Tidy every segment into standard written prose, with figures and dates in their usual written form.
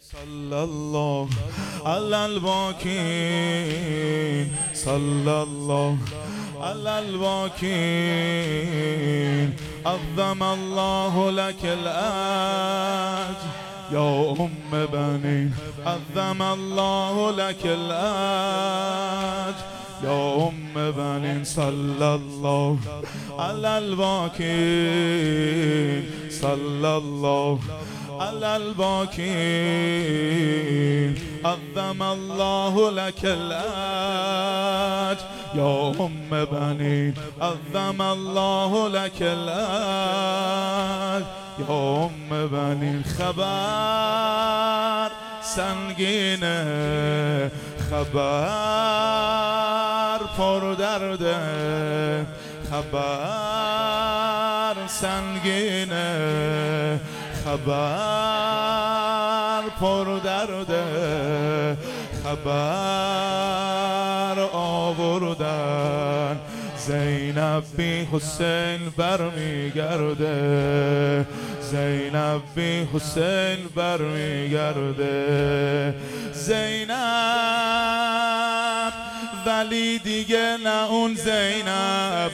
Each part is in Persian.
صلی الله علی الباکین صلی الله علی الباکین عظم الله لك الاجر یا ام بنین عظم الله لك الاجر یا ام بنین صلی الله علی الباکین صلی الله على الباكين عظم الله لك الأجر يا أم بنين عظم الله لك الأجر يا أم بنين خبر سنگینه خبر پر درده خبر سنگینه خبر پر درده خبر آوردن زینب بی حسین برمیگرده زینب بی حسین برمیگرده زینب ولی دیگه نه اون زینب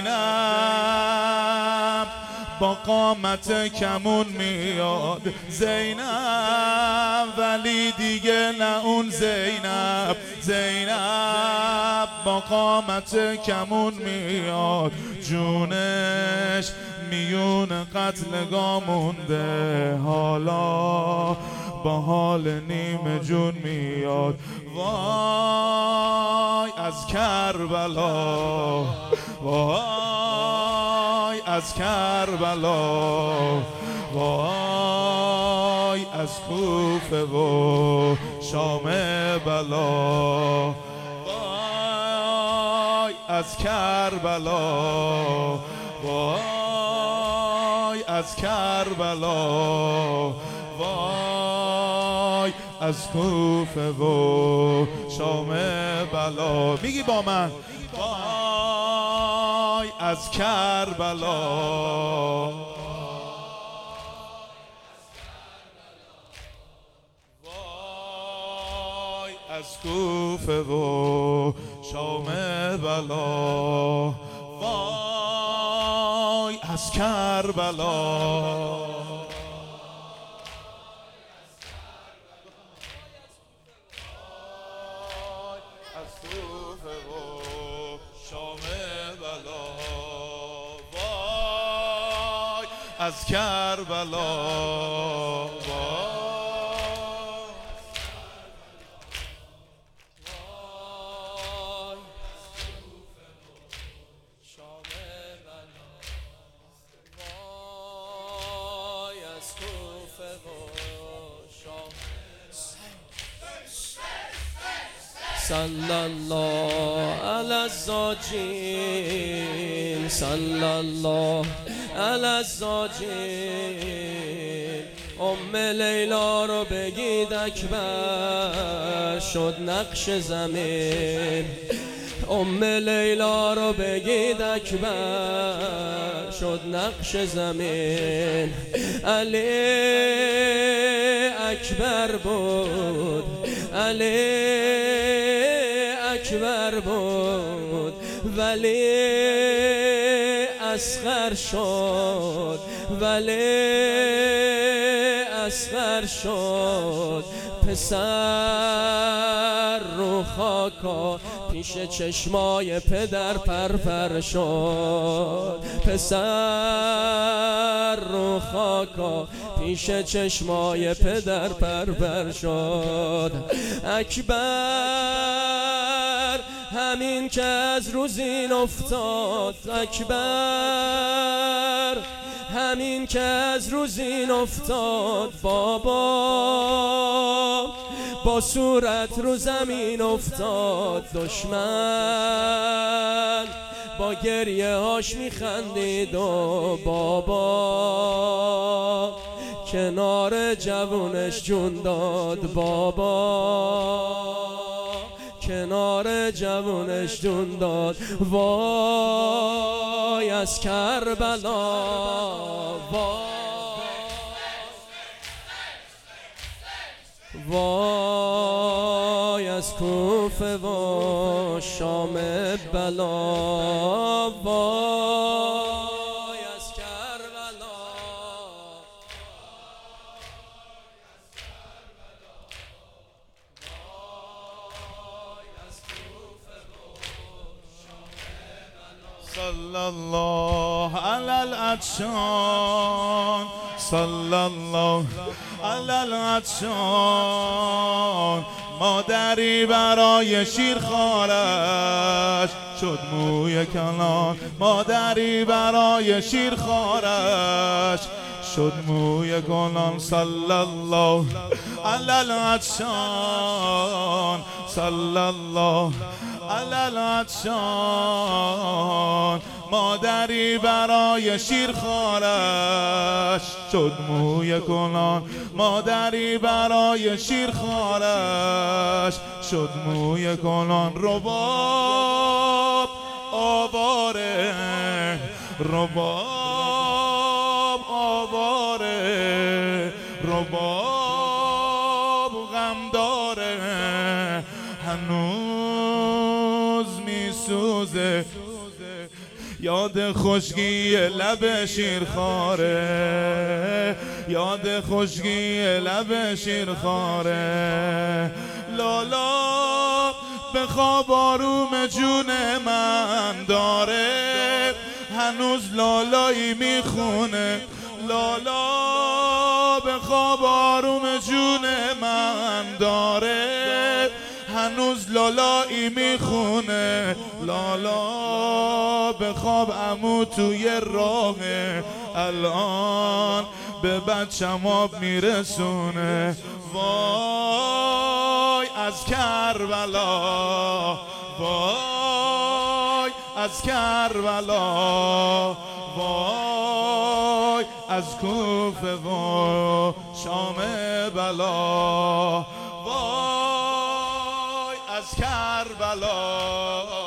زینب با قامت کمون میاد زینب ولی دیگه نه اون زینب زینب با قامت کمون میاد جونش میون قتلگاه مونده حالا با حال نیم جون میاد وای از کربلا وای از کربلا وای از کوفه و شام بلا وای از کربلا وای از کربلا وای از کوفه و شام بلا میگی با من وای از کربلا وای از کوفه و شام بلا وای از کربلا از کربلا صلی الله علی الزاجین صلی الله علی الزاجین ام لیلا رو بگید اکبر شد نقش زمین ام لیلا رو بگید اکبر شد نقش زمین علی اکبر بود علی اکبر بود ولی اصغر شد ولی اصغر شد پسر رو خاکا پیش چشمای پدر پرپر شد پسر رو خاکا پیش چشمای پدر پرپر شد اکبر همین که از روزین افتاد اکبر همین که از روزین افتاد بابا با صورت رو زمین افتاد دشمن با گریه هاش میخندید و بابا کنار جوونش جون داد بابا کنار جوونش جون داد وای از کربلا وای وای از کوفه و شام بلا، وای از کربلا. صلی الله علی العطشان، صلی الله علی العطشان. مادری برای شیرخوارش شد موی کنان، مادری برای شیرخوارش شد موی کنان. صلی الله علی العطشان، صلی الله علی العطشان. مادری برای شیرخوارش شد موی کنان، مادری برای شیرخوارش شد موی کنان. رباب آواره، رباب آواره، رباب غم داره، هنوز میسوزه یاد خشکی لب شیرخواره، یاد خشکی لب شیرخواره. لالا به خواب آروم جون من داره، هنوز لالایی میخونه. لالا به خواب آروم جون من داره، هنوز لالایی میخونه. لالا به خواب عمو توی راهه، الان به بچم آب میرسونه. وای از کربلا، وای از کربلا، وای از کوفه و شام بلا، وای از کربلا.